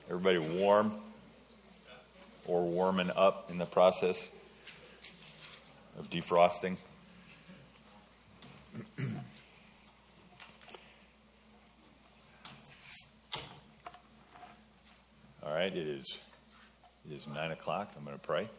Everybody warm or warming up in the process of defrosting? All right, it is 9 o'clock. I'm going to pray.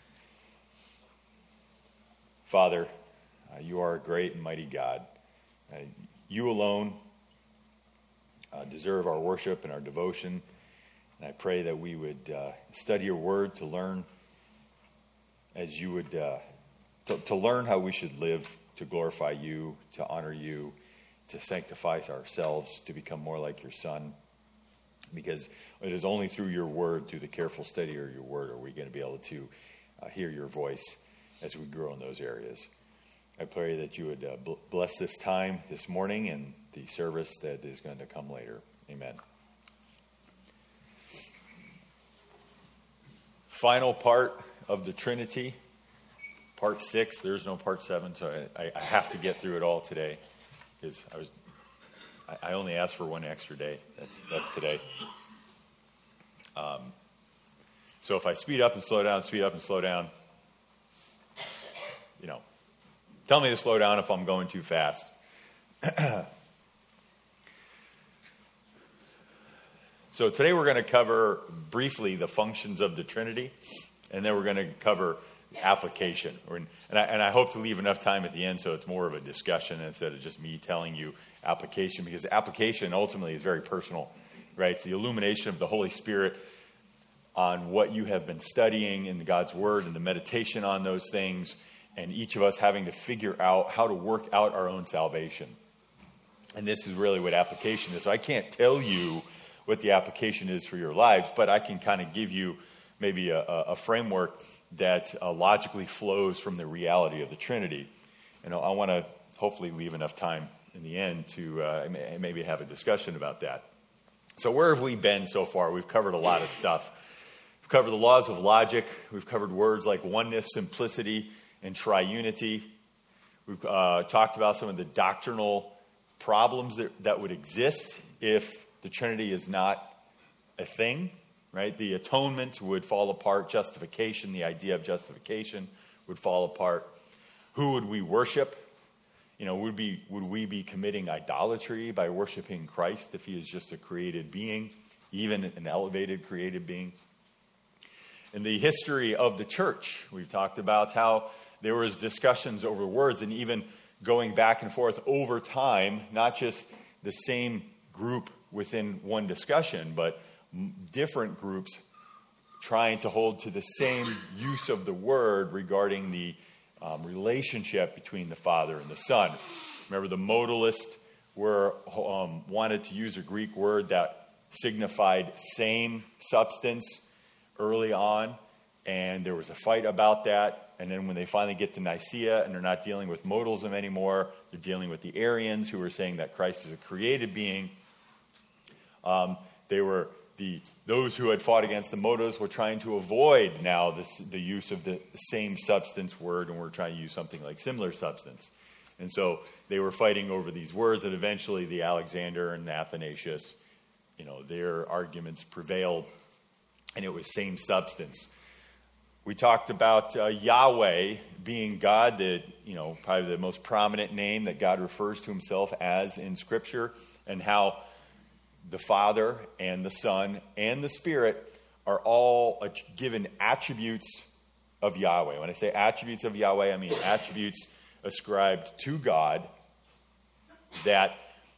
Father, you are a great and mighty God. You alone deserve our worship and our devotion. And I pray that we would study your word to learn as you would, to learn how we should live, to glorify you, to honor you, to sanctify ourselves, to become more like your Son. Because it is only through your word, through the careful study of your word, are we going to be able to hear your voice as we grow in those areas. I pray that you would bless this time this morning and the service that is going to come later. Amen. Final part of the Trinity, part 6. There's no part 7, so I have to get through it all today because I only asked for one extra day. That's today. So if I speed up and slow down, tell me to slow down if I'm going too fast. So today we're going to cover briefly the functions of the Trinity, and then we're going to cover application. And I hope to leave enough time at the end so it's more of a discussion instead of just me telling you application, because application ultimately is very personal, right? It's the illumination of the Holy Spirit on what you have been studying in God's Word and the meditation on those things, and each of us having to figure out how to work out our own salvation. And this is really what application is. So I can't tell you what the application is for your lives, but I can kind of give you maybe a framework that logically flows from the reality of the Trinity. And I want to hopefully leave enough time in the end to maybe have a discussion about that. So where have we been so far? We've covered a lot of stuff. We've covered the laws of logic. We've covered words like oneness, simplicity, and triunity. We've talked about some of the doctrinal problems that would exist if the Trinity is not a thing, right? The atonement would fall apart. Justification, the idea of justification would fall apart. Who would we worship? Would we be committing idolatry by worshiping Christ if he is just a created being, even an elevated created being? In the history of the church, we've talked about how there was discussions over words and even going back and forth over time, not just the same group within one discussion, but different groups trying to hold to the same use of the word regarding the relationship between the Father and the Son. Remember, the modalists wanted to use a Greek word that signified same substance early on, and there was a fight about that. And then when they finally get to Nicaea and they're not dealing with modalism anymore, they're dealing with the Arians who were saying that Christ is a created being. Those who had fought against the modalists were trying to avoid now the use of the same substance word, and we're trying to use something like similar substance. And so they were fighting over these words, and eventually the Alexander and Athanasius, their arguments prevailed, and it was same substance. We talked about Yahweh being God, probably the most prominent name that God refers to himself as in Scripture, and how the Father and the Son and the Spirit are all given attributes of Yahweh. When I say attributes of Yahweh, I mean attributes ascribed to God that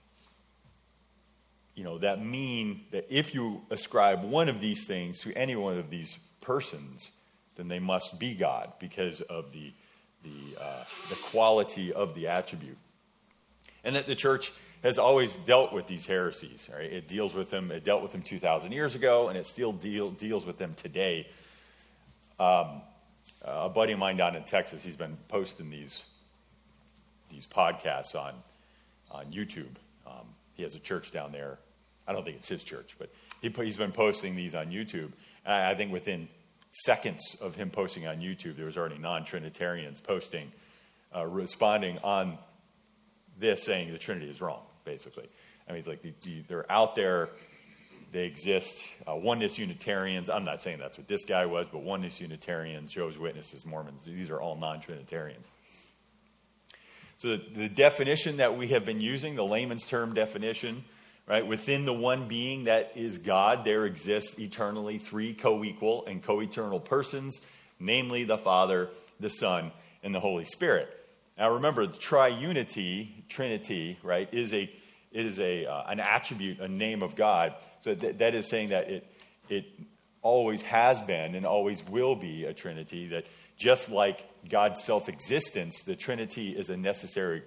mean that if you ascribe one of these things to any one of these persons, then they must be God because of the quality of the attribute. And that the church has always dealt with these heresies. Right? It deals with them. It dealt with them 2,000 years ago, and it still deals with them today. A buddy of mine down in Texas, he's been posting these podcasts on YouTube. He has a church down there. I don't think it's his church, but he's been posting these on YouTube. And I think within seconds of him posting on YouTube, there was already non-Trinitarians posting, responding on this, saying the Trinity is wrong, basically. I mean, it's like they're out there. they exist. Oneness Unitarians, I'm not saying that's what this guy was, but Oneness Unitarians, Jehovah's Witnesses, Mormons, these are all non-Trinitarians. So the definition that we have been using, the layman's term definition, right, within the one being that is God, there exists eternally three co-equal and co-eternal persons, namely the Father, the Son, and the Holy Spirit. Now remember, the triunity, Trinity, right, is an attribute, a name of God. So that is saying that it always has been and always will be a Trinity, that just like God's self-existence, the Trinity is a necessary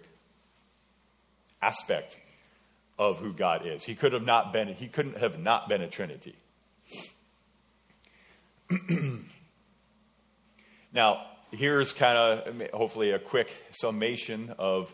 aspect of who God is. He couldn't have not been a Trinity. Now, here's kind of hopefully a quick summation of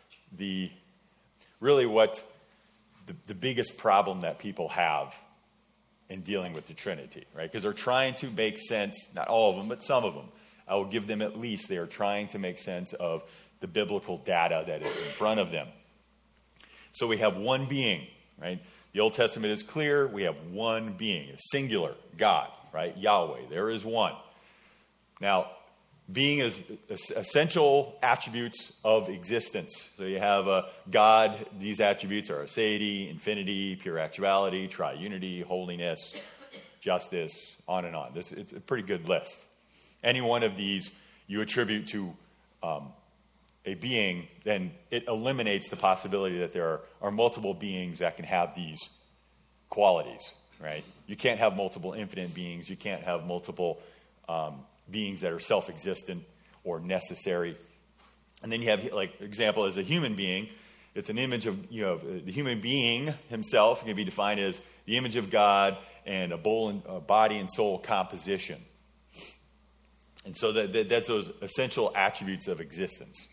really what the biggest problem that people have in dealing with the Trinity, right? Because they're trying to make sense, not all of them, but some of them. I will give them at least, they are trying to make sense of the biblical data that is in front of them. So we have one being, right? The Old Testament is clear. We have one being, a singular God, right? Yahweh. There is one. Now, being is essential attributes of existence. So you have God. These attributes are aseity, infinity, pure actuality, triunity, holiness, justice, on and on. It's a pretty good list. Any one of these you attribute to a being, then it eliminates the possibility that there are multiple beings that can have these qualities, right? You can't have multiple infinite beings. You can't have multiple beings that are self-existent or necessary. And then you have, like, example, as a human being, it's an image of, the human being himself can be defined as the image of God and a body and soul composition. And so that's those essential attributes of existence.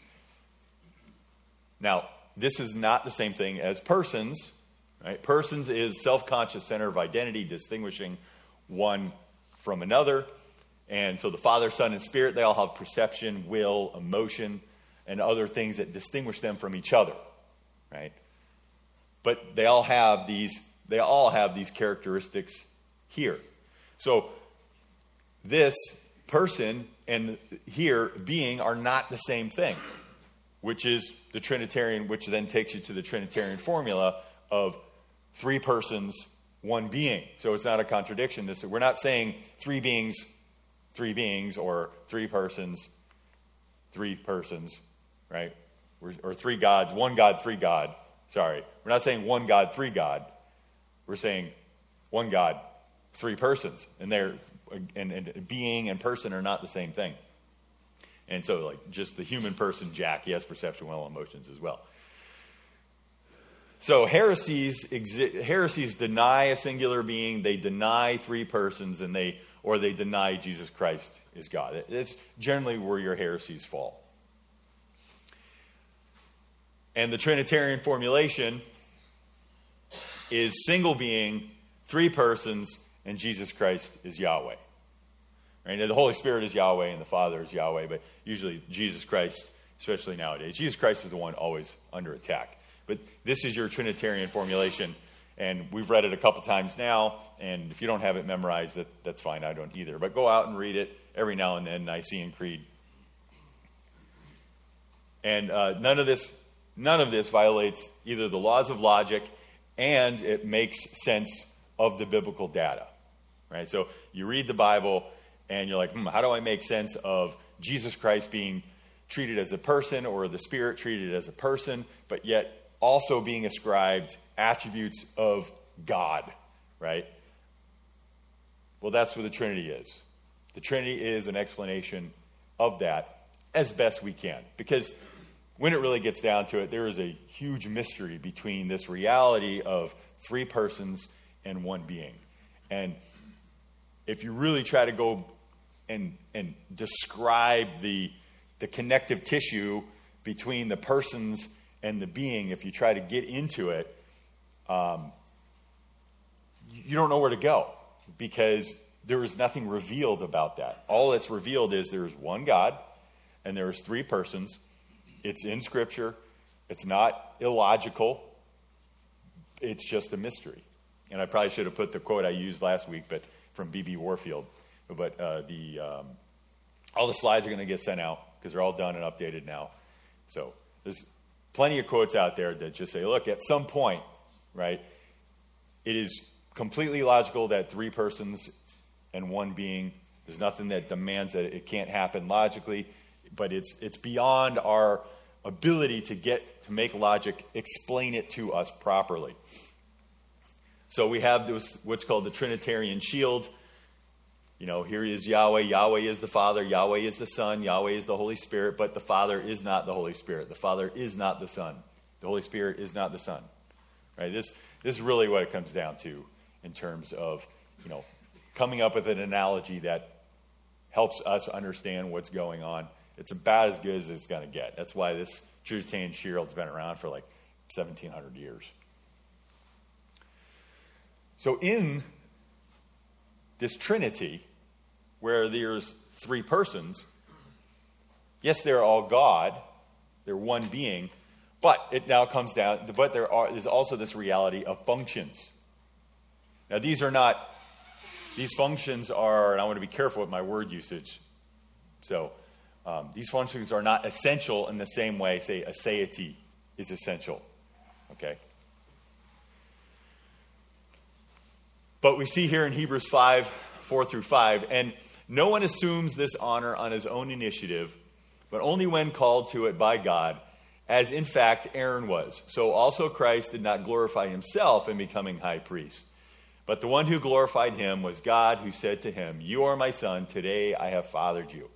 Now, this is not the same thing as persons, right? Persons is self-conscious center of identity, distinguishing one from another. And so the Father, Son, and Spirit, they all have perception, will, emotion, and other things that distinguish them from each other, right? But they all have these characteristics here. So this person and here being are not the same thing, which is the Trinitarian, which then takes you to the Trinitarian formula of three persons, one being. So it's not a contradiction. We're not saying three beings, or three persons, right? Or three gods, one God, three God. Sorry. We're not saying one God, three God. We're saying one God, three persons. And being and person are not the same thing. And so, like, just the human person, Jack, he has perception, will, and emotions as well. So heresies deny a singular being, they deny three persons, or they deny Jesus Christ is God. It's generally where your heresies fall. And the Trinitarian formulation is single being, three persons, and Jesus Christ is Yahweh. Right? And the Holy Spirit is Yahweh and the Father is Yahweh, but usually Jesus Christ, especially nowadays, Jesus Christ is the one always under attack. But this is your Trinitarian formulation, and we've read it a couple times now, and if you don't have it memorized, that's fine. I don't either. But go out and read it every now and then, Nicene Creed. And none of this violates either the laws of logic, and it makes sense of the biblical data. Right? So you read the Bible, and you're like, how do I make sense of Jesus Christ being treated as a person, or the Spirit treated as a person, but yet also being ascribed attributes of God, right? Well, that's what the Trinity is. The Trinity is an explanation of that as best we can. Because when it really gets down to it, there is a huge mystery between this reality of three persons and one being. And if you really try to go and describe the connective tissue between the persons and the being, if you try to get into it, you don't know where to go, because there is nothing revealed about that. All that's revealed is there is one God and there is three persons. It's in Scripture. It's not illogical. It's just a mystery. And I probably should have put the quote I used last week, but from B.B. Warfield. But all the slides are going to get sent out because they're all done and updated now. So there's plenty of quotes out there that just say, look, at some point, right, it is completely logical that three persons and one being, there's nothing that demands that it can't happen logically, but it's beyond our ability to make logic explain it to us properly. So we have what's called the Trinitarian shield. You know, here is Yahweh. Yahweh is the Father. Yahweh is the Son. Yahweh is the Holy Spirit. But the Father is not the Holy Spirit. The Father is not the Son. The Holy Spirit is not the Son. Right? This is really what it comes down to in terms of, coming up with an analogy that helps us understand what's going on. It's about as good as it's going to get. That's why this Trinitarian shield's been around for like 1,700 years. So in this Trinity, where there's three persons, yes, they're all God, they're one being, but it now comes down, but there's also this reality of functions. Now these functions are, and I want to be careful with my word usage, so these functions are not essential in the same way, say, aseity is essential, okay? But we see here in Hebrews 5, 4 through 5, and no one assumes this honor on his own initiative, but only when called to it by God, as in fact Aaron was. So also Christ did not glorify himself in becoming high priest. But the one who glorified him was God, who said to him, "You are my son, today I have fathered you."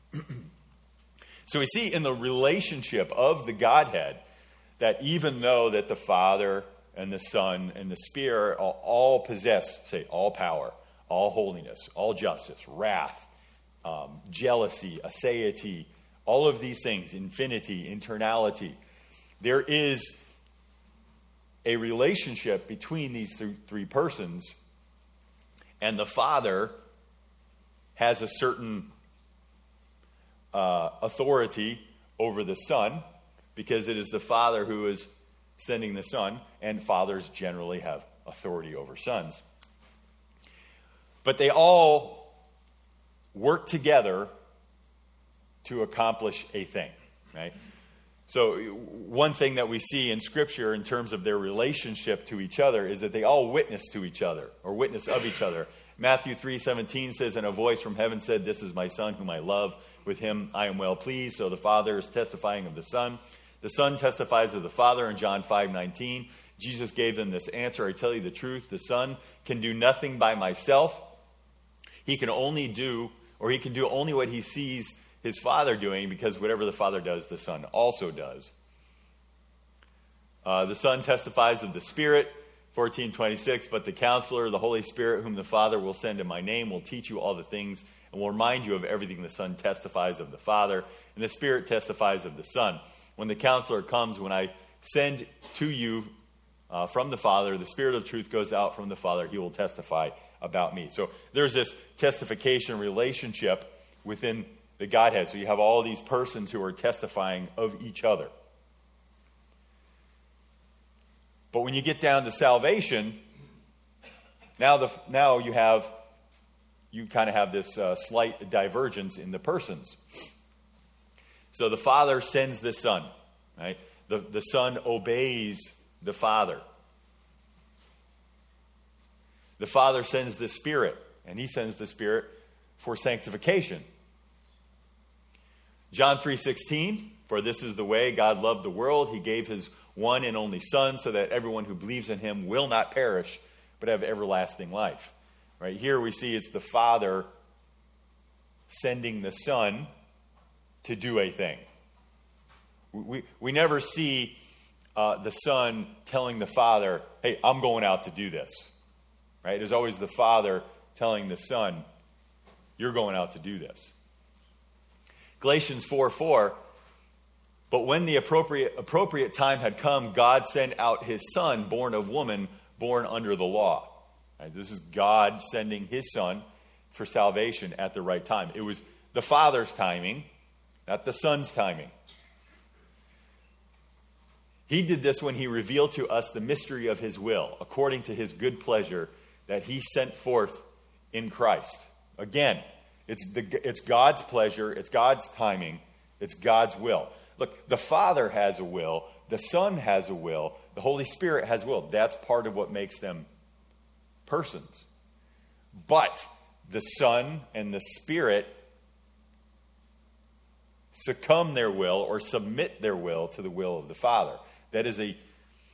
So we see in the relationship of the Godhead that even though that the Father and the Son and the Spirit all possess, say, all power, all holiness, all justice, wrath, jealousy, aseity, all of these things, infinity, internality, there is a relationship between these three persons, and the Father has a certain authority over the Son, because it is the Father who is sending the Son, and fathers generally have authority over sons. But they all work together to accomplish a thing, right? So one thing that we see in Scripture in terms of their relationship to each other is that they all witness to each other, or witness of each other. Matthew 3:17 says, "And a voice from heaven said, 'This is my Son whom I love. With him I am well pleased.' So the Father is testifying of the Son. The Son testifies of the Father." In John 5:19, Jesus gave them this answer, "I tell you the truth, the Son can do nothing by himself. He can do only what he sees his Father doing, because whatever the Father does, the Son also does." The Son testifies of the Spirit, 14:26, "But the Counselor, the Holy Spirit, whom the Father will send in my name, will teach you all the things and will remind you of everything the Son testifies of the Father. And the Spirit testifies of the Son. When the Counselor comes, when I send to you from the Father, the Spirit of truth goes out from the Father. He will testify about me." So there's this testification relationship within the Godhead. So you have all these persons who are testifying of each other. But when you get down to salvation, now you kind of have this slight divergence in the persons. So the Father sends the Son, right? The Son obeys the Father. The Father sends the Spirit, and he sends the Spirit for sanctification. John 3:16, "For this is the way God loved the world. He gave his one and only Son, so that everyone who believes in him will not perish, but have everlasting life." Right here we see it's the Father sending the Son to do a thing. We never see the Son telling the Father, "Hey, I'm going out to do this." Right? It's always the Father telling the Son, "You're going out to do this." Galatians 4:4, "But when the appropriate time had come, God sent out his Son, born of woman, born under the law." Right? This is God sending his Son for salvation at the right time. It was the Father's timing, not the Son's timing. He did this when he revealed to us the mystery of his will, according to his good pleasure that he sent forth in Christ. Again, it's God's pleasure, it's God's timing, it's God's will. Look, the Father has a will, the Son has a will, the Holy Spirit has a will. That's part of what makes them persons. But the Son and the Spirit succumb their will or submit their will to the will of the Father. That is a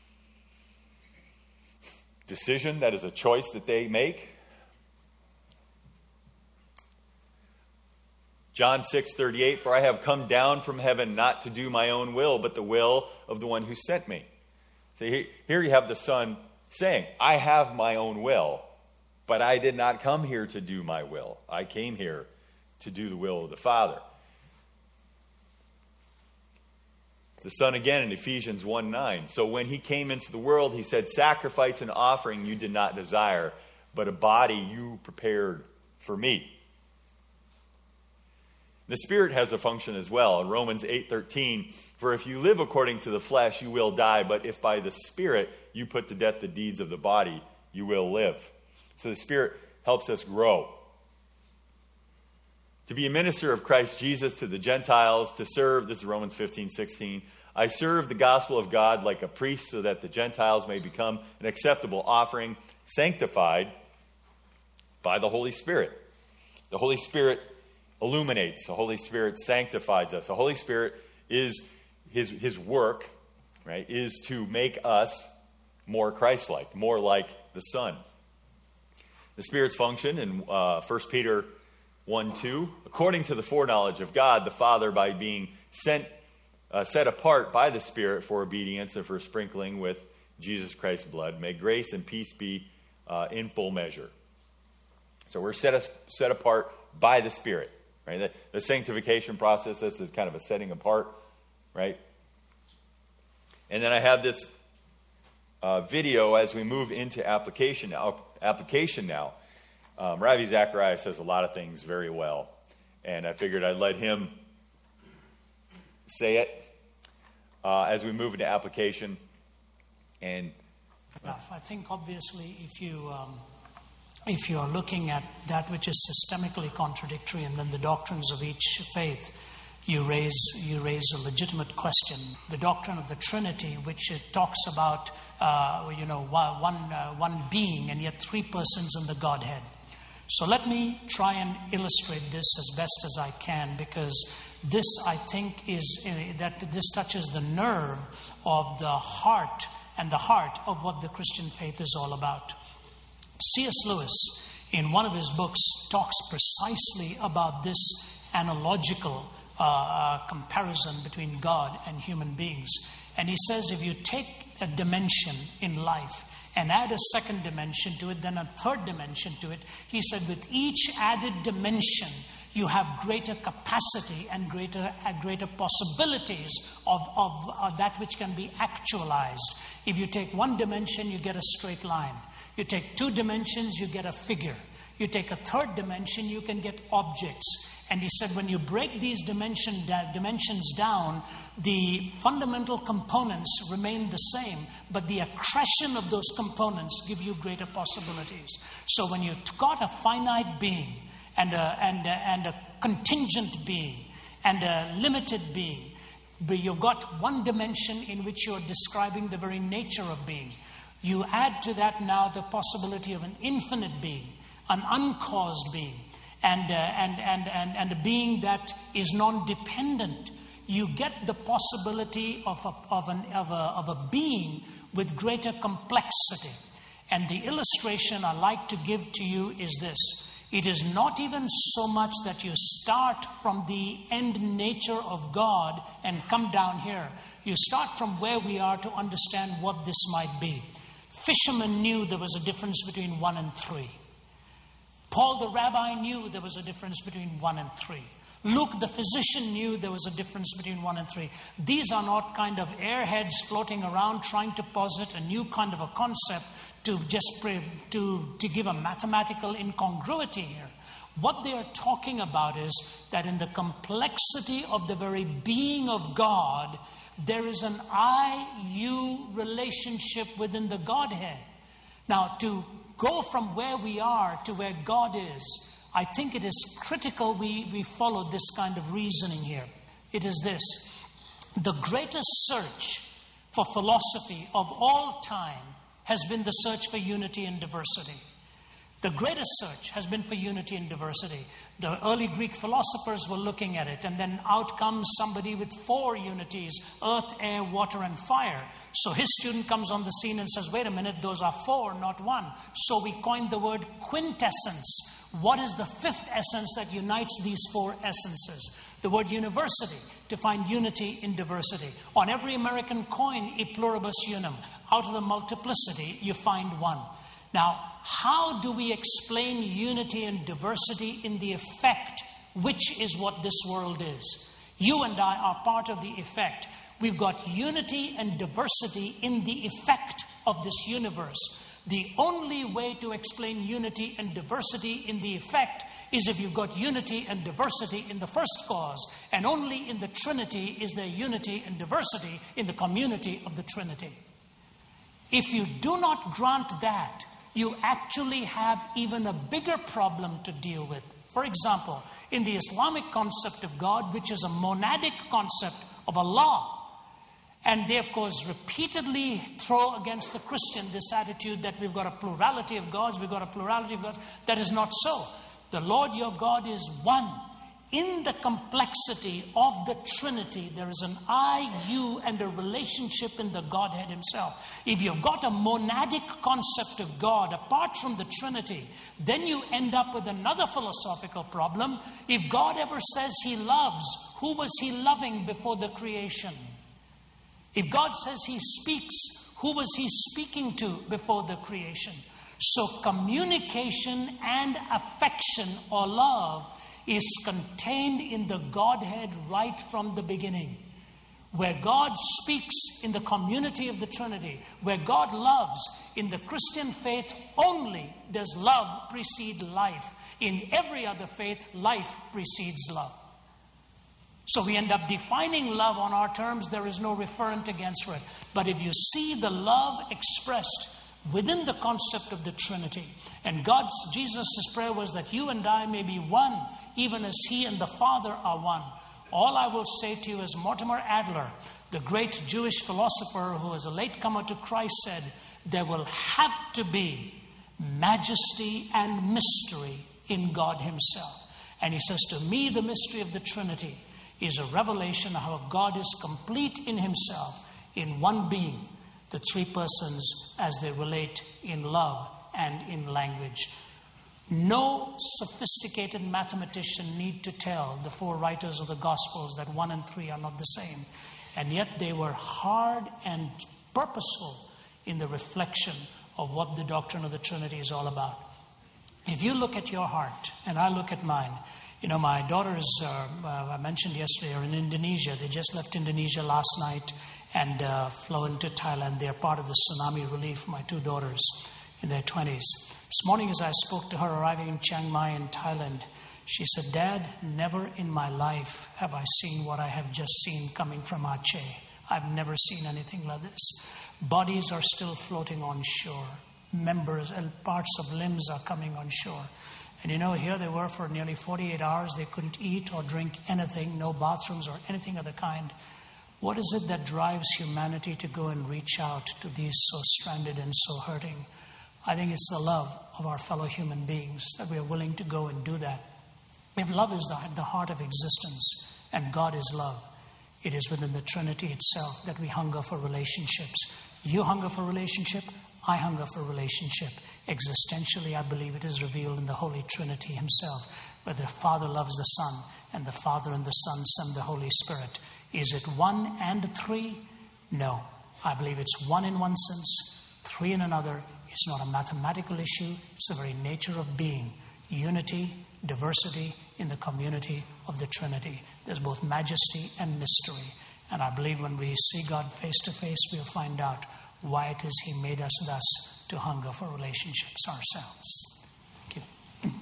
decision, that is a choice that they make. John 6:38, for I have come down from heaven not to do my own will, but the will of the one who sent me. So here you have the Son saying, I have my own will, but I did not come here to do my will. I came here to do the will of the Father. The Son again in Ephesians 1:9. So when he came into the world, he said, sacrifice and offering you did not desire, but a body you prepared for me. The Spirit has a function as well. In Romans 8:13, for if you live according to the flesh, you will die. But if by the Spirit you put to death the deeds of the body, you will live. So the Spirit helps us grow. To be a minister of Christ Jesus to the Gentiles, to serve, this is Romans 15:16. I serve the gospel of God like a priest so that the Gentiles may become an acceptable offering, sanctified by the Holy Spirit. The Holy Spirit illuminates. The Holy Spirit sanctifies us. The Holy Spirit is his work, right, is to make us more Christ-like, more like the Son. The Spirit's function in 1 Peter 1:2, according to the foreknowledge of God, the Father, by being set apart by the Spirit for obedience and for sprinkling with Jesus Christ's blood, may grace and peace be in full measure. So we're set apart by the Spirit. Right? The sanctification process, this is kind of a setting apart, right? And then I have this video as we move into application now. Ravi Zacharias says a lot of things very well, and I figured I'd let him say it as we move into application. And I think obviously if you are looking at that which is systemically contradictory and then the doctrines of each faith, you raise a legitimate question. The doctrine of the Trinity, which it talks about one being and yet three persons in the Godhead. So let me try and illustrate this as best as I can, because this, I think, is that this touches the nerve of the heart of what the Christian faith is all about. C.S. Lewis, in one of his books, talks precisely about this analogical comparison between God and human beings. And he says if you take a dimension in life and add a second dimension to it, then a third dimension to it, he said with each added dimension, you have greater capacity and greater possibilities of that which can be actualized. If you take one dimension, you get a straight line. You take two dimensions, you get a figure. You take a third dimension, you can get objects. And he said when you break these dimensions down, the fundamental components remain the same, but the accretion of those components give you greater possibilities. So when you've got a finite being and a contingent being and a limited being, but you've got one dimension in which you're describing the very nature of being. You add to that now the possibility of an infinite being, an uncaused being, and a being that is non-dependent. You get the possibility of a being with greater complexity. And the illustration I like to give to you is this. It is not even so much that you start from the end nature of God and come down here. You start from where we are to understand what this might be. Fishermen knew there was a difference between 1 and 3. Paul the rabbi knew there was a difference between 1 and 3. Luke the physician knew there was a difference between 1 and 3. These are not kind of airheads floating around trying to posit a new kind of a concept to give a mathematical incongruity here. What they are talking about is that in the complexity of the very being of God, There is an I-you relationship within the Godhead. Now, to go from where we are to where God is, I think it is critical we follow this kind of reasoning here. It is this. The greatest search for philosophy of all time has been the search for unity and diversity. The greatest search has been for unity and diversity. The early Greek philosophers were looking at it, and then out comes somebody with 4 unities: earth, air, water, and fire. So his student comes on the scene and says, wait a minute, those are 4, not 1. So we coined the word quintessence. What is the 5th essence that unites these 4 essences? The word university, to find unity in diversity. On every American coin, e pluribus unum. Out of the multiplicity, you find 1. Now, how do we explain unity and diversity in the effect, which is what this world is? You and I are part of the effect. We've got unity and diversity in the effect of this universe. The only way to explain unity and diversity in the effect is if you've got unity and diversity in the first cause, and only in the Trinity is there unity and diversity in the community of the Trinity. If you do not grant that, you actually have even a bigger problem to deal with. For example, in the Islamic concept of God, which is a monadic concept of Allah, and they, of course, repeatedly throw against the Christian this attitude that we've got a plurality of gods, we've got a plurality of gods. That is not so. The Lord your God is one. In the complexity of the Trinity, there is an I, you, and a relationship in the Godhead himself. If you've got a monadic concept of God apart from the Trinity, then you end up with another philosophical problem. If God ever says he loves, who was he loving before the creation? If God says he speaks, who was he speaking to before the creation? So communication and affection or love is contained in the Godhead right from the beginning. Where God speaks in the community of the Trinity, where God loves, in the Christian faith only does love precede life. In every other faith, life precedes love. So we end up defining love on our terms. There is no referent against it. But if you see the love expressed within the concept of the Trinity, and Jesus' prayer was that you and I may be one, even as he and the Father are one. All I will say to you is Mortimer Adler, the great Jewish philosopher who was a latecomer to Christ, said, there will have to be majesty and mystery in God himself. And he says, to me, the mystery of the Trinity is a revelation of how God is complete in himself, in one being, the 3 persons as they relate in love and in language. No sophisticated mathematician need to tell the 4 writers of the Gospels that 1 and 3 are not the same. And yet they were hard and purposeful in the reflection of what the doctrine of the Trinity is all about. If you look at your heart, and I look at mine, my daughters, I mentioned yesterday, are in Indonesia. They just left Indonesia last night and flown to Thailand. They're part of the tsunami relief, my 2 daughters in their 20s. This morning as I spoke to her arriving in Chiang Mai in Thailand, she said, Dad, never in my life have I seen what I have just seen coming from Aceh. I've never seen anything like this. Bodies are still floating on shore. Members and parts of limbs are coming on shore. And here they were for nearly 48 hours. They couldn't eat or drink anything, no bathrooms or anything of the kind. What is it that drives humanity to go and reach out to these so stranded and so hurting? I think it's the love of our fellow human beings that we are willing to go and do that. If love is the heart of existence and God is love, it is within the Trinity itself that we hunger for relationships. You hunger for relationship, I hunger for relationship. Existentially, I believe it is revealed in the Holy Trinity himself, where the Father loves the Son, and the Father and the Son send the Holy Spirit. Is it 1 and 3? No. I believe it's 1 in one sense, 3 in another. It's not a mathematical issue. It's the very nature of being. Unity, diversity in the community of the Trinity. There's both majesty and mystery. And I believe when we see God face to face, we'll find out why it is he made us thus to hunger for relationships ourselves. Thank you.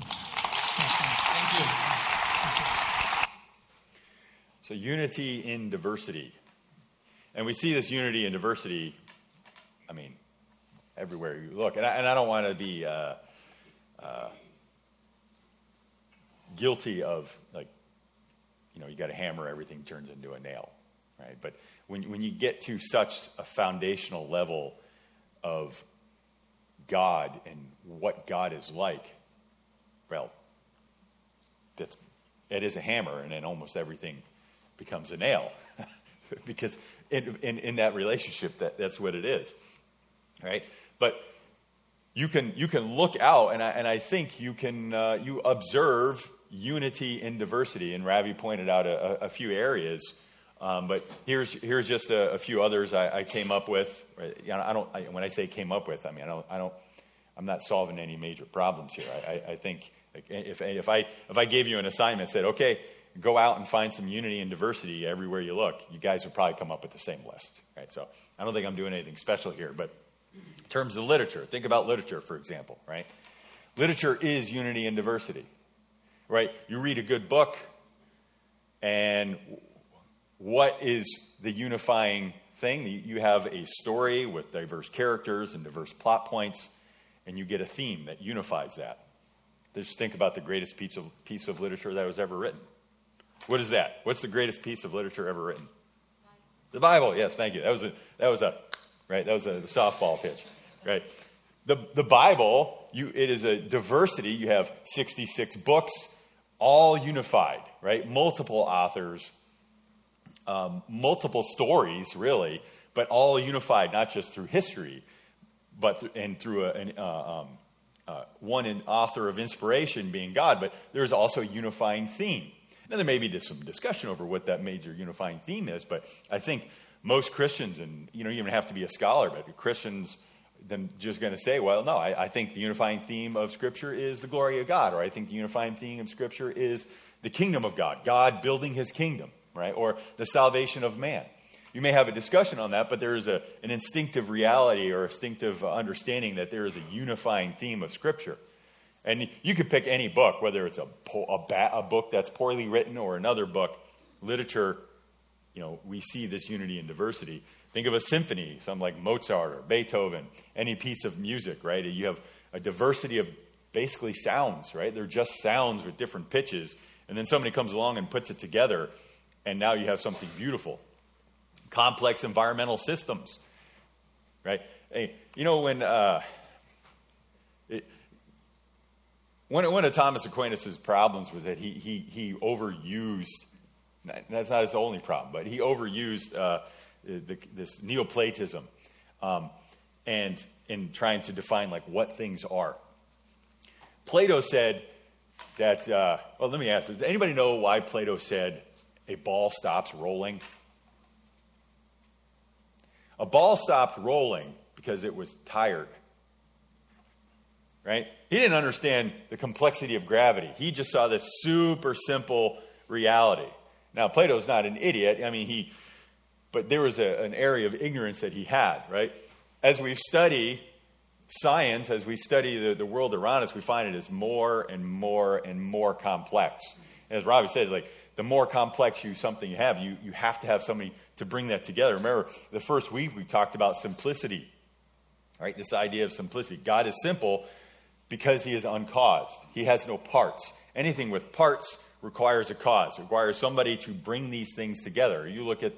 Thank you. So unity in diversity. And we see this unity and diversity, I mean, everywhere you look. And I don't want to be guilty of, like, you got a hammer, everything turns into a nail, right? But when you get to such a foundational level of God and what God is like, well, it is a hammer, and then almost everything becomes a nail. Because in that relationship, that's what it is, right? But you can look out, and I think you observe unity in diversity. And Ravi pointed out a few areas, but here's just a few others I came up with. Right? When I say came up with, I mean I'm not solving any major problems here. I think if I gave you an assignment, said, okay, go out and find some unity and diversity everywhere you look, you guys would probably come up with the same list, right? So I don't think I'm doing anything special here. But in terms of literature, think about literature, for example, right? Literature is unity and diversity, right? You read a good book, and what is the unifying thing? You have a story with diverse characters and diverse plot points, and you get a theme that unifies that. Just think about the greatest piece of literature that was ever written. What is that? What's the greatest piece of literature ever written? The Bible. Yes, thank you. That was a softball pitch, right? The Bible, it is a diversity. You have 66 books, all unified, right? Multiple authors, multiple stories, really, but all unified, not just through history, but through one author of inspiration being God. But there's also a unifying theme. Now, there may be some discussion over what that major unifying theme is, but I think most Christians, and you don't even have to be a scholar, but Christians then just going to say, well, no, I think the unifying theme of Scripture is the glory of God, or I think the unifying theme of Scripture is the kingdom of God, God building his kingdom, right, or the salvation of man. You may have a discussion on that, but there is an instinctive reality or instinctive understanding that there is a unifying theme of Scripture. And you could pick any book, whether it's a book that's poorly written or another book. Literature, we see this unity and diversity. Think of a symphony, something like Mozart or Beethoven, any piece of music, right? You have a diversity of basically sounds, right? They're just sounds with different pitches. And then somebody comes along and puts it together, and now you have something beautiful. Complex environmental systems, right? Hey, one of Thomas Aquinas' problems was that he overused, that's not his only problem, but he overused this Neoplatism and in trying to define like what things are. Plato said that, well, let me ask, does anybody know why Plato said a ball stops rolling? A ball stopped rolling because it was tired. Right? He didn't understand the complexity of gravity. He just saw this super simple reality. Now, Plato's not an idiot. I mean, but there was an area of ignorance that he had, right? As we study science, as we study the world around us, we find it is more and more and more complex. As Robbie said, like, the more complex something you have to have somebody to bring that together. Remember, the first week we talked about simplicity, right? This idea of simplicity. God is simple because he is uncaused. He has no parts. Anything with parts requires a cause. It requires somebody to bring these things together. You look at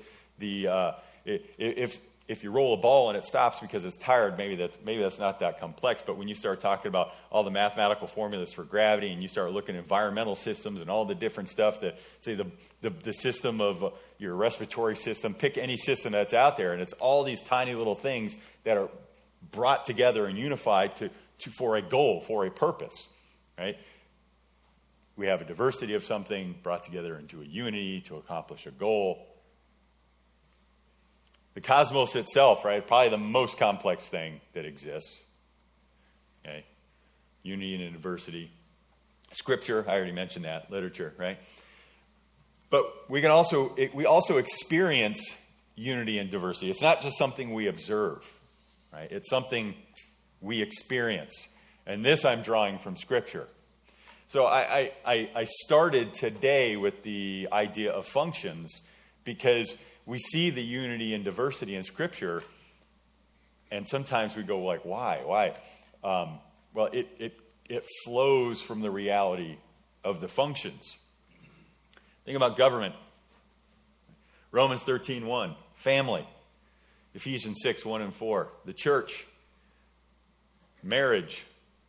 if you roll a ball and it stops because it's tired, maybe that's not that complex. But when you start talking about all the mathematical formulas for gravity, and you start looking at environmental systems and all the different stuff, that say the system of your respiratory system, pick any system that's out there, and it's all these tiny little things that are brought together and unified for a goal, for a purpose, right? We have a diversity of something brought together into a unity to accomplish a goal. The cosmos itself, right, probably the most complex thing that exists. Okay, unity and diversity. Scripture, I already mentioned that. Literature, right? But we also experience unity and diversity. It's not just something we observe, right? It's something we experience. And this I'm drawing from Scripture. So I started today with the idea of functions because we see the unity and diversity in Scripture, and sometimes we go like, why? Well, it flows from the reality of the functions. Think about government. Romans 13:1, family. Ephesians 6:1 and 4, the church. Marriage.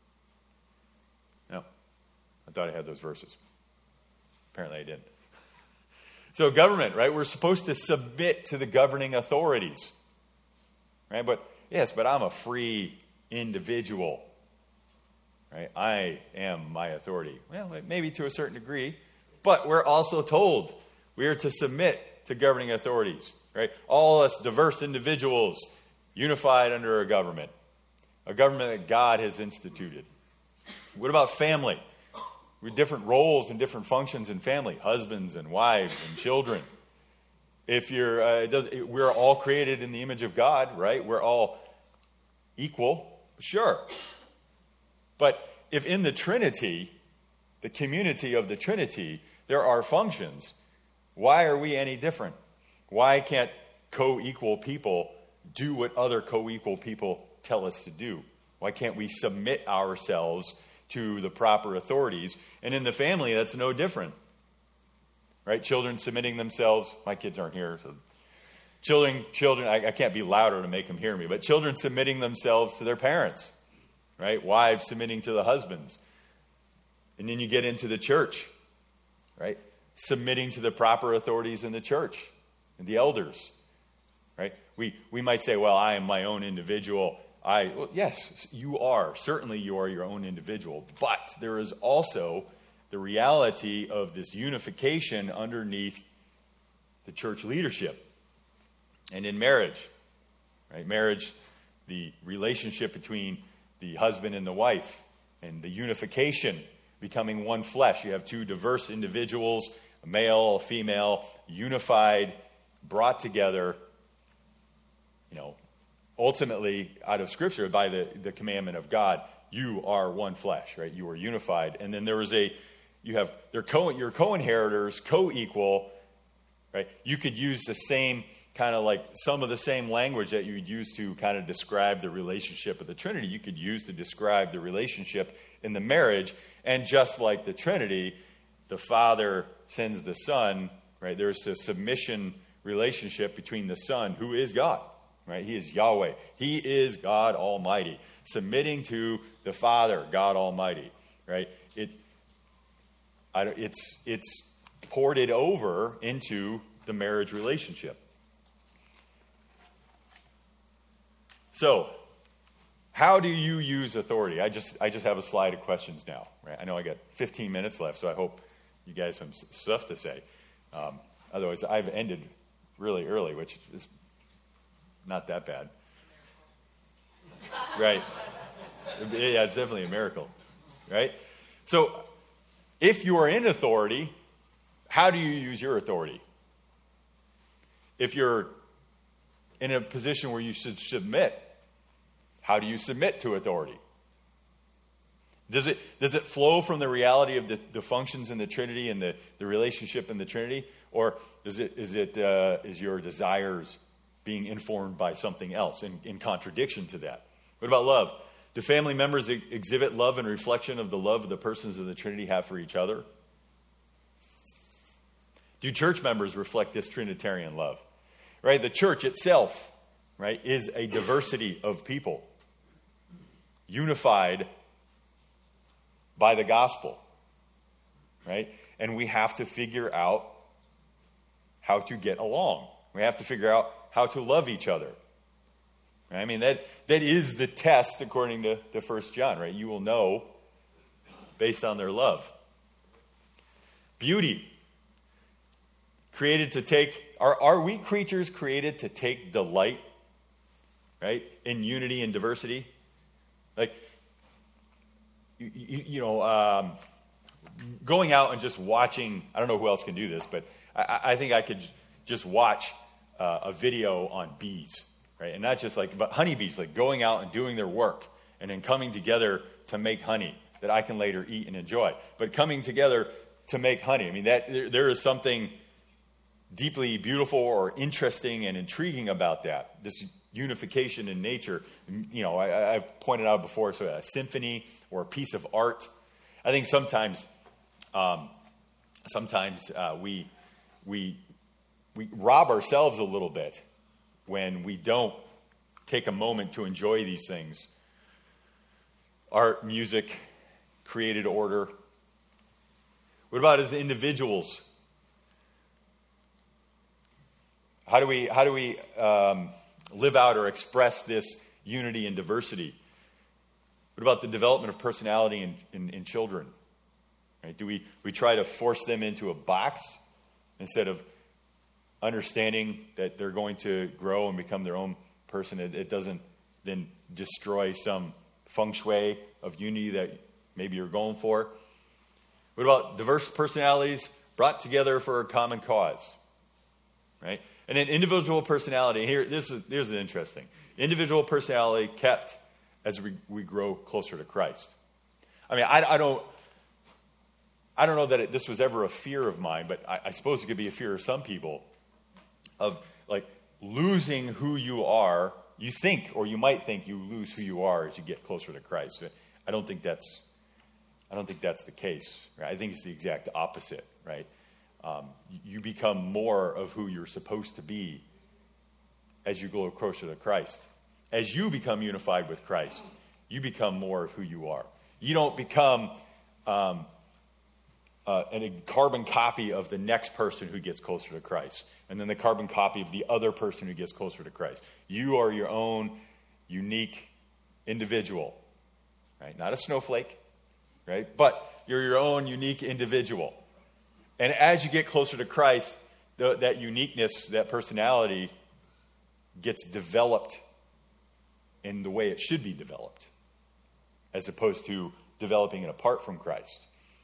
No, I thought I had those verses. Apparently I didn't. So government, right? We're supposed to submit to the governing authorities. Right? But I'm a free individual. Right? I am my authority. Well, maybe to a certain degree, but we're also told we are to submit to governing authorities. Right? All us diverse individuals unified under a government that God has instituted. What about family? With different roles and different functions in family, husbands and wives and children. If we're all created in the image of God, right? We're all equal, sure. But if in the Trinity, the community of the Trinity, there are functions, why are we any different? Why can't co-equal people do what other co-equal people tell us to do? Why can't we submit ourselves to the proper authorities? And in the family, that's no different. Right? Children submitting themselves. My kids aren't here, so children, I can't be louder to make them hear me, but children submitting themselves to their parents. Right? Wives submitting to the husbands. And then you get into the church. Right? Submitting to the proper authorities in the church and the elders. Right? We might say, well, I am my own individual. Yes, you are. Certainly you are your own individual. But there is also the reality of this unification underneath the church leadership. And in marriage, right? Marriage, the relationship between the husband and the wife, and the unification, becoming one flesh. You have two diverse individuals, a male, a female, unified, brought together, ultimately out of Scripture by the commandment of God. You are one flesh, right? You are unified. And then they're your co-inheritors, co-equal, right? You could use the same kind of like some of the same language that you would use to kind of describe the relationship of the Trinity. You could use to describe the relationship in the marriage. And just like the Trinity, the Father sends the Son, right? There's a submission relationship between the Son, who is God, right? He is Yahweh. He is God Almighty, submitting to the Father, God Almighty, right? It's ported over into the marriage relationship. So, how do you use authority? I just have a slide of questions now. Right? I know I got 15 minutes left, so I hope you guys have some stuff to say. Otherwise, I've ended really early, which is not that bad. Right? Yeah, it's definitely a miracle. Right? So, if you are in authority, how do you use your authority? If you're in a position where you should submit, how do you submit to authority? Does it flow from the reality of the functions in the Trinity and the relationship in the Trinity? Or is your desires being informed by something else in contradiction to that? What about love? Do family members exhibit love and reflection of the love the persons of the Trinity have for each other? Do church members reflect this Trinitarian love? Right? The church itself, right, is a diversity of people, unified by the gospel, right? And we have to figure out how to get along. We have to figure out how to love each other. I mean, that is the test according to 1 John, right? You will know based on their love. Beauty. Created to take, are we creatures created to take delight, right, in unity and diversity? Like, going out and just watching, I don't know who else can do this, but I think I could just watch a video on bees, right? And not just but honeybees, like going out and doing their work and then coming together to make honey that I can later eat and enjoy. But coming together to make honey, I mean, that there is something deeply beautiful or interesting and intriguing about that, this unification in nature. I've pointed out before, so a symphony or a piece of art. I think sometimes we rob ourselves a little bit when we don't take a moment to enjoy these things. Art, music, created order. What about as individuals? How do we live out or express this unity and diversity? What about the development of personality in children? Right? Do we try to force them into a box instead of understanding that they're going to grow and become their own person? It doesn't then destroy some feng shui of unity that maybe you're going for. What about diverse personalities brought together for a common cause? Right? And then individual personality. Here's interesting. Individual personality kept as we grow closer to Christ. I mean, I don't know that this was ever a fear of mine, but I suppose it could be a fear of some people of like losing who you are. You think, or you might think, you lose who you are as you get closer to Christ. I don't think that's the case. Right? I think it's the exact opposite. Right? You become more of who you're supposed to be as you go closer to Christ. As you become unified with Christ, you become more of who you are. You don't become a carbon copy of the next person who gets closer to Christ, and then the carbon copy of the other person who gets closer to Christ. You are your own unique individual, right? Not a snowflake, right? But you're your own unique individual. And as you get closer to Christ, that uniqueness, that personality gets developed in the way it should be developed, as opposed to developing it apart from Christ.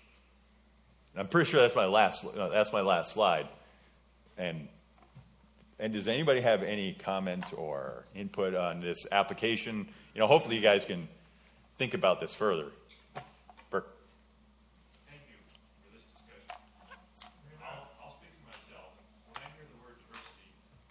And I'm pretty sure that's my last slide. And does anybody have any comments or input on this application? Hopefully you guys can think about this further. Burke. Thank you for this discussion. I'll speak for myself. When I hear the word diversity,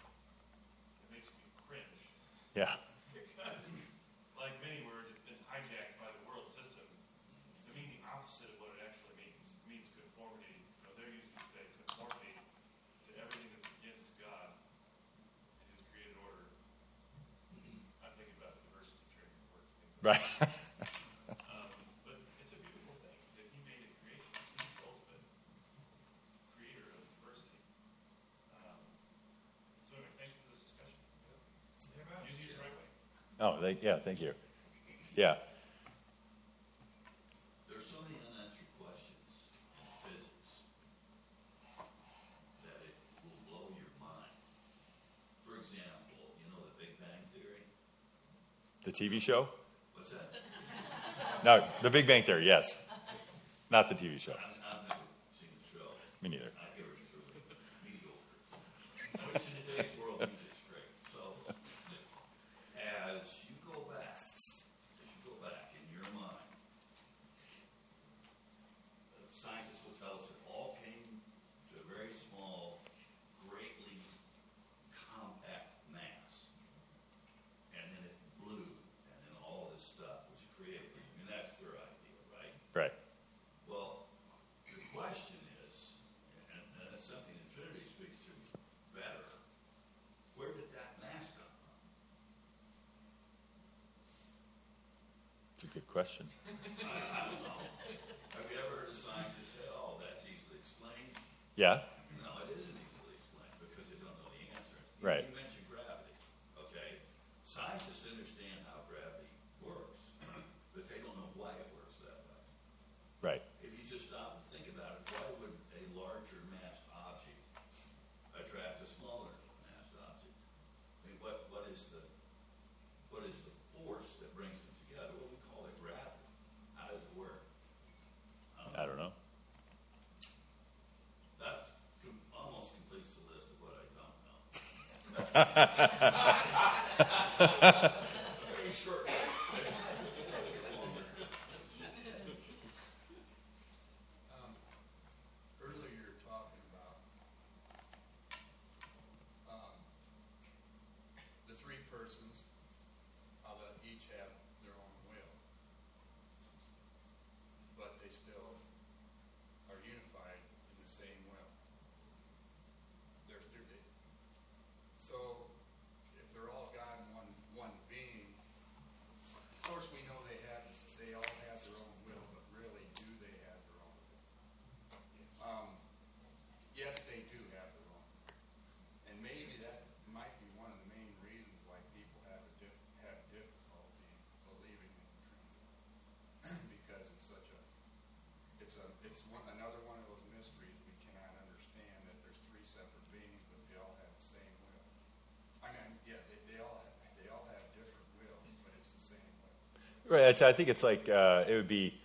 it makes me cringe. Yeah. Because, like many words, it's been hijacked by the world system to mean the opposite of what it actually means. It means conformity. They're used to say conformity to everything that's against God and His created order. I'm thinking about diversity training works. Right. But it's a beautiful thing that He made a creation. He's the ultimate creator of diversity. So anyway, thank you for this discussion. Use it the right way. Oh, thank you. Yeah. There's so many unanswered questions in physics that it will blow your mind. For example, the Big Bang Theory? The TV show? What's that? No, The Big Bang Theory, yes. Not the TV show. I've never seen the show. Me neither. I hear it's really mediocre. Which in today's world, music's great. So, as you go back in your mind, scientists will tell us it all came to a very small, greatly compact mass. And then it blew, and then all this stuff was created. I mean, that's their idea, right? Right. Well, the question is, and that's something that Trinity speaks to better, where did that mass come from? It's a good question. I don't know. Have you ever heard a scientist say, oh, that's easily explained? Yeah. No, it isn't easily explained because they don't know the answer. Right. You mentioned gravity, okay? Scientists understand how gravity works, but they don't know why it works that way. Right. If you just stop and think about it, why would a larger massed object attract a smaller massed object? I mean, what is the force that brings them together? Well, we call it gravity. How does it work? I don't know. That almost completes the list of what I don't know. Very short. Earlier you were talking about still are unified in the same will. So if they're all God and one being, of course we know they all have their own will, but really, do they have their own will? Yes, they do have their own. And maybe that might be one of the main reasons why people have difficulty believing in the Trinity, because it's another one of those mysteries we cannot understand, that there's three separate beings, but they all have the same will. I mean, yeah, they all have different wills, but it's the same will. Right. I think it's like it would be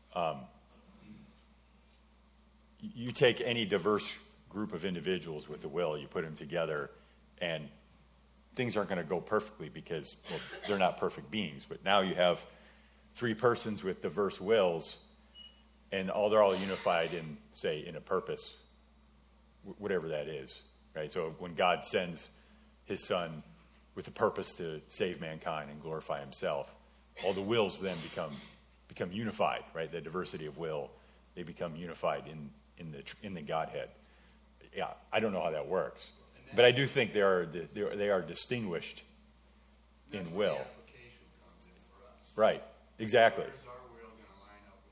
you take any diverse group of individuals with a will, you put them together, and things aren't going to go perfectly because, well, they're not perfect beings. But now you have three persons with diverse wills, and they're all unified in a purpose, whatever that is, right? So when God sends his Son with a purpose to save mankind and glorify himself, all the wills then become unified, right? The diversity of will, they become unified in the Godhead. Yeah, I don't know how that works, but I do think they are distinguished in will. That's where the application comes in for us. Right, exactly. Where's our will going to line up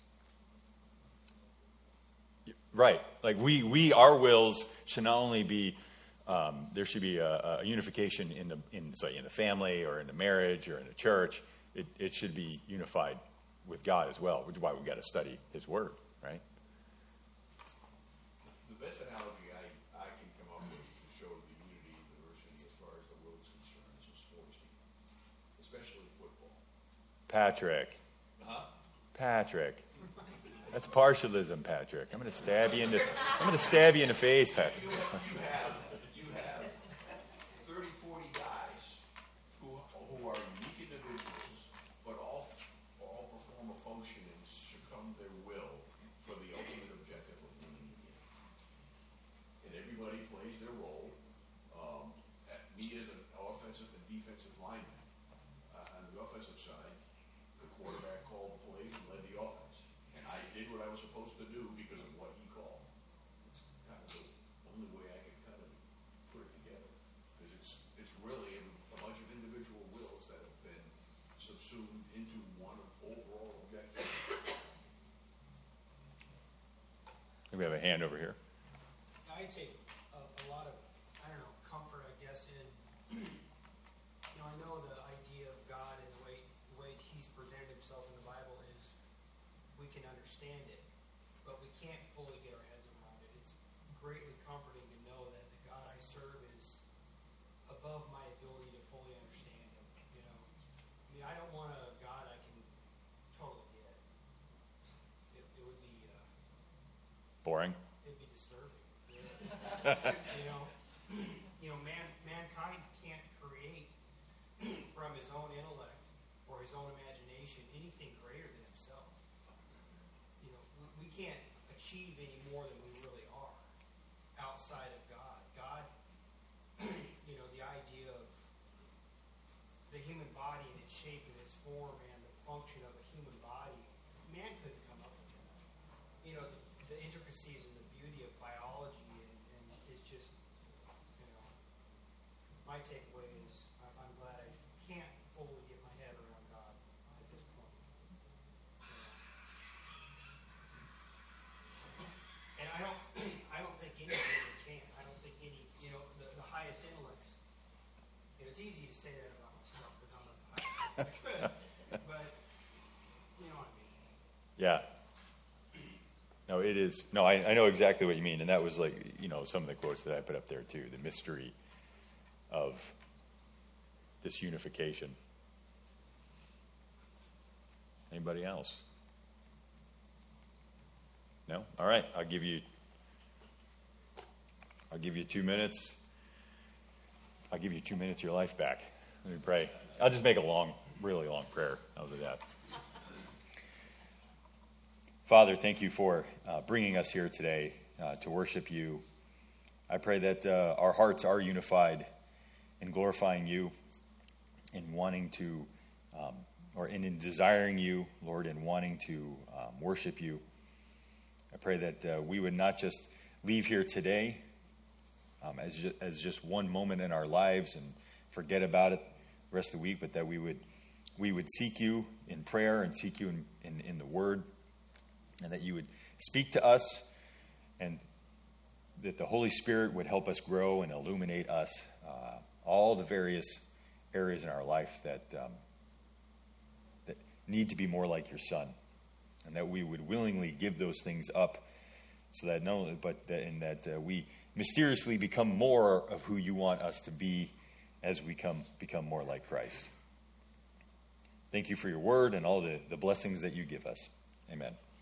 with his? Right, like our wills should not only be there should be a unification in the family or in the marriage or in the church. It should be unified with God as well, which is why we've got to study his word, right? The best analogy I can come up with to show the unity and diversity as far as the will is concerned is in sports team, especially football. Patrick. Patrick. That's partialism, Patrick. I'm going to stab you in the face, Patrick. You have 30, 40 guys who are unique individuals, but all perform a function and succumb their will for the ultimate objective of winning the game. And everybody plays their role. Me as an offensive and defensive lineman, on the offensive side, the quarterback called the plays and led the offense. And I did what I was supposed to do because of what he called. It's kind of the only way I can kind of put it together. Because it's really a bunch of individual wills that have been subsumed into one overall objective. We have a hand over here. I take a lot of, comfort, I guess, in, I know the idea of God and the way he's presented himself in the Bible is we can understand it, but we can't fully get our heads around it. It's greatly comforting to know that the God I serve is above my ability to fully understand him, I don't want a God I can totally get. It would be... Boring. It'd be disturbing. Mankind can't create from his own intellect or his own imagination anything greater than himself. We can't achieve any more than we really are outside of God. God, the idea of the human body and its shape and its form and the function of a human body, man couldn't come up with that. The intricacies and the beauty of biology and it's just, my takeaway is I'm glad I can't fully get my head around God at this point. And I don't think any human can. I don't think any, the highest intellects. It's easy to say that about myself because I'm not the highest intellect. But you know what I mean. Yeah. No, it is. No, I know exactly what you mean. And that was like, some of the quotes that I put up there too, the mystery of this unification. Anybody else? No? All right. I'll give you 2 minutes. I'll give you 2 minutes of your life back. Let me pray. I'll just make a really long prayer. I'll do that. Father, thank you for bringing us here today to worship you. I pray that our hearts are unified in glorifying you, in wanting to in desiring you, Lord, and wanting to worship you. I pray that we would not just leave here today as just one moment in our lives and forget about it the rest of the week, but that we would seek you in prayer and seek you in the Word, and that you would speak to us, and that the Holy Spirit would help us grow and illuminate us, all the various areas in our life that need to be more like your Son, and that we would willingly give those things up, so that that we mysteriously become more of who you want us to be as we become more like Christ. Thank you for your word and all the blessings that you give us. Amen.